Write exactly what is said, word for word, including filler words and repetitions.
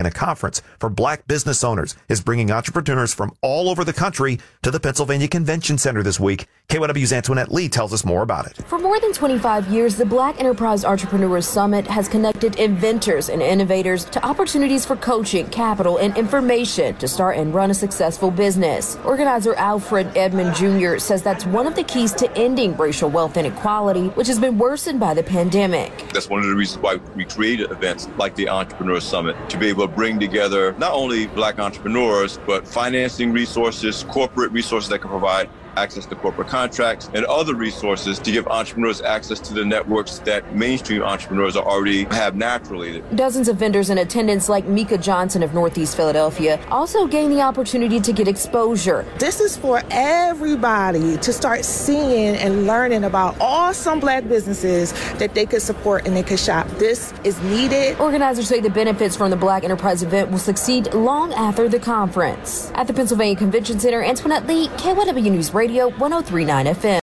and a conference for black business owners is bringing entrepreneurs from all over the country to the Pennsylvania Convention Center this week. K Y W's Antoinette Lee tells us more about it. For more than twenty-five years, the Black Enterprise Entrepreneurs Summit has connected inventors and innovators to opportunities for coaching, capital, and information to start and run a successful business. Organizer Alfred Edmond Junior says that's one of the keys to ending racial wealth inequality, which has been worsened by the pandemic. That's one of the reasons why we created events like the Entrepreneur Summit, to be able to bring together not only black entrepreneurs, but financing resources, corporate resources that can provide access to corporate contracts and other resources to give entrepreneurs access to the networks that mainstream entrepreneurs already have naturally. Dozens of vendors in attendance, like Mika Johnson of Northeast Philadelphia, also gain the opportunity to get exposure. This is for everybody to start seeing and learning about awesome black businesses that they could support and they could shop. This is needed. Organizers say the benefits from the Black Enterprise event will succeed long after the conference. At the Pennsylvania Convention Center, Antoinette Lee, K Y W News Radio, one oh three point nine F M.